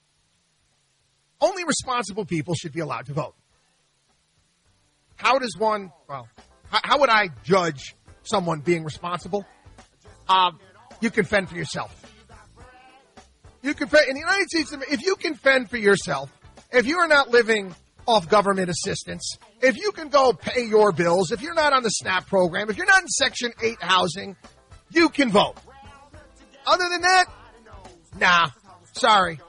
only responsible people should be allowed to vote. How does one, well, how, how would I judge someone being responsible? Um, you can fend for yourself. You can fend, in the United States, if you can fend for yourself, if you are not living off government assistance, if you can go pay your bills, if you're not on the SNAP program, if you're not in Section eight housing, you can vote. Other than that, nah, sorry.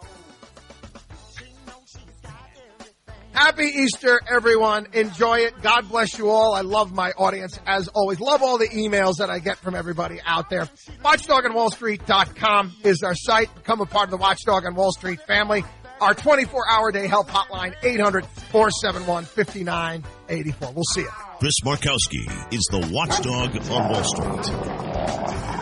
Happy Easter, everyone. Enjoy it. God bless you all. I love my audience, as always. Love all the emails that I get from everybody out there. watchdog on wall street dot com is our site. Become a part of the Watchdog on Wall Street family. Our twenty-four hour day help hotline, eight hundred, four seven one, five nine eight four. We'll see you. Chris Markowski is the Watchdog on Wall Street.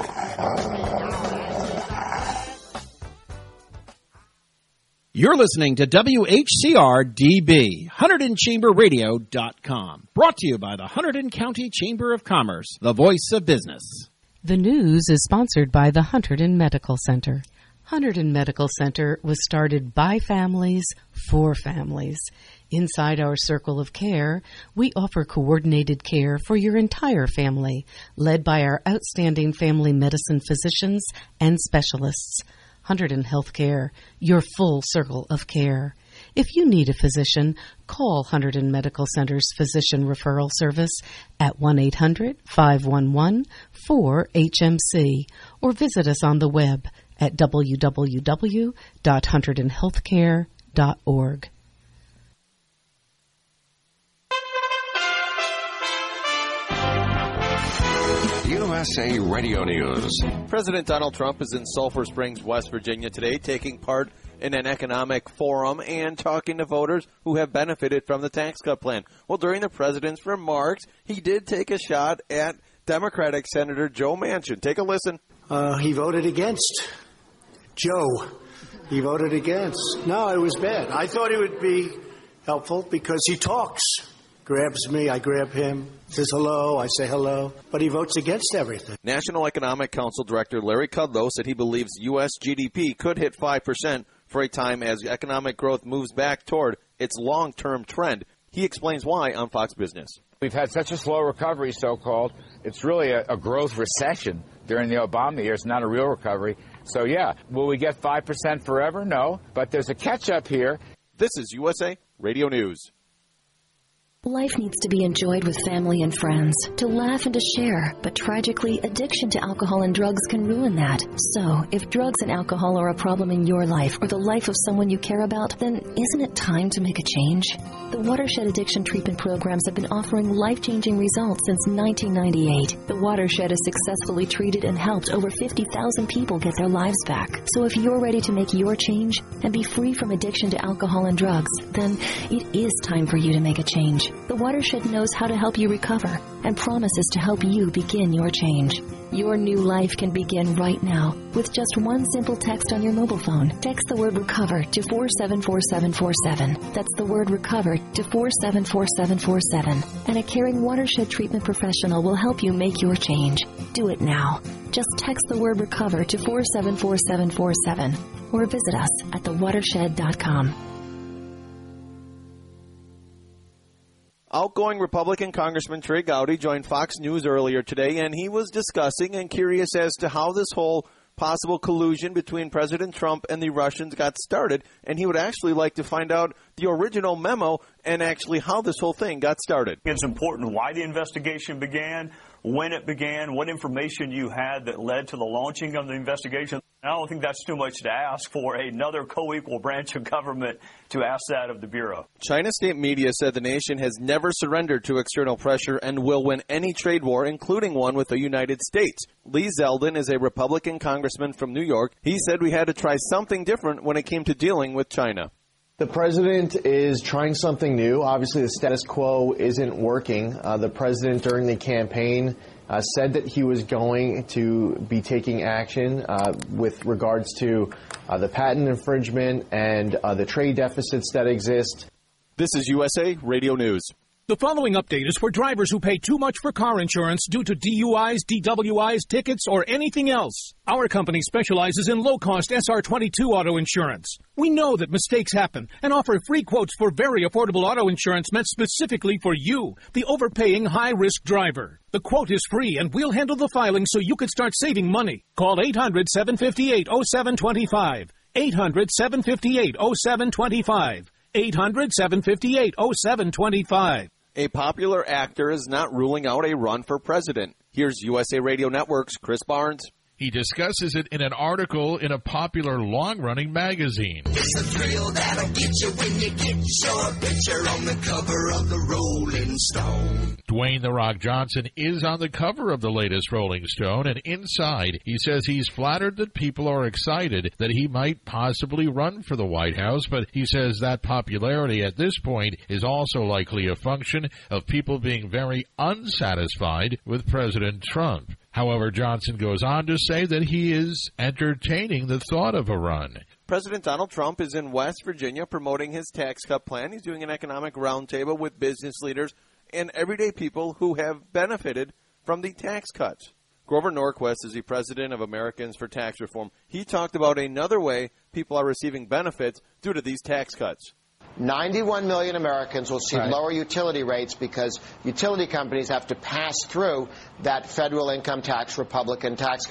You're listening to W H C R D B, Hunterdon Chamber Radio dot com. Brought to you by the Hunterdon County Chamber of Commerce, the voice of business. The news is sponsored by the Hunterdon Medical Center. Hunterdon Medical Center was started by families for families. Inside our circle of care, we offer coordinated care for your entire family, led by our outstanding family medicine physicians and specialists. Hunterdon Healthcare, your full circle of care. If you need a physician, call Hunterdon Medical Center's Physician Referral Service at one eight hundred, five one one, four H M C or visit us on the web at w w w dot hunterdon healthcare dot org. U S A Radio News. President Donald Trump is in Sulphur Springs, West Virginia today, taking part in an economic forum and talking to voters who have benefited from the tax cut plan. Well, during the president's remarks, he did take a shot at Democratic Senator Joe Manchin. Take a listen. Uh, he voted against. Joe, he voted against. No, it was bad. I thought it would be helpful because he talks. Grabs me, I grab him, says hello, I say hello, but he votes against everything. National Economic Council Director Larry Kudlow said he believes U S G D P could hit five percent for a time as economic growth moves back toward its long-term trend. He explains why on Fox Business. We've had such a slow recovery, so-called. It's really a, a growth recession during the Obama years, not a real recovery. So, yeah, will we get five percent forever? No, but there's a catch-up here. This is U S A Radio News. Life needs to be enjoyed with family and friends, to laugh and to share. But tragically, addiction to alcohol and drugs can ruin that. So, if drugs and alcohol are a problem in your life or the life of someone you care about, then isn't it time to make a change? The Watershed Addiction Treatment Programs have been offering life-changing results since nineteen ninety-eight. The Watershed has successfully treated and helped over fifty thousand people get their lives back. So if you're ready to make your change and be free from addiction to alcohol and drugs, then it is time for you to make a change. The Watershed knows how to help you recover and promises to help you begin your change. Your new life can begin right now with just one simple text on your mobile phone. Text the word RECOVER to four seven four seven four seven. That's the word RECOVER to four seven four seven four seven. And a caring Watershed treatment professional will help you make your change. Do it now. Just text the word RECOVER to four seven four seven four seven or visit us at the watershed dot com. Outgoing Republican Congressman Trey Gowdy joined Fox News earlier today, and he was discussing and curious as to how this whole possible collusion between President Trump and the Russians got started, and he would actually like to find out the original memo and actually how this whole thing got started. It's important why the investigation began, when it began, what information you had that led to the launching of the investigation. I don't think that's too much to ask for another co-equal branch of government to ask that of the Bureau. China state media said the nation has never surrendered to external pressure and will win any trade war, including one with the United States. Lee Zeldin is a Republican congressman from New York. He said we had to try something different when it came to dealing with China. The president is trying something new. Obviously, the status quo isn't working. Uh, the president, during the campaign, uh, said that he was going to be taking action uh, with regards to uh, the patent infringement and uh, the trade deficits that exist. This is U S A Radio News. The following update is for drivers who pay too much for car insurance due to D U Is, D W Is, tickets, or anything else. Our company specializes in low-cost S R twenty-two auto insurance. We know that mistakes happen and offer free quotes for very affordable auto insurance meant specifically for you, the overpaying high-risk driver. The quote is free, and we'll handle the filing so you can start saving money. Call eight hundred, seven five eight, oh seven two five. eight hundred, seven five eight, oh seven two five. eight hundred, seven five eight, oh seven two five. A popular actor is not ruling out a run for president. Here's U S A Radio Network's Chris Barnes. He discusses it in an article in a popular long-running magazine. It's a thrill that'll get you when you get your picture on the cover of the Rolling Stone. Dwayne "The Rock" Johnson is on the cover of the latest Rolling Stone, and inside he says he's flattered that people are excited that he might possibly run for the White House, but he says that popularity at this point is also likely a function of people being very unsatisfied with President Trump. However, Johnson goes on to say that he is entertaining the thought of a run. President Donald Trump is in West Virginia promoting his tax cut plan. He's doing an economic roundtable with business leaders and everyday people who have benefited from the tax cuts. Grover Norquist is the president of Americans for Tax Reform. He talked about another way people are receiving benefits due to these tax cuts. ninety-one million Americans will see right. lower utility rates because utility companies have to pass through that federal income tax, Republican tax cut.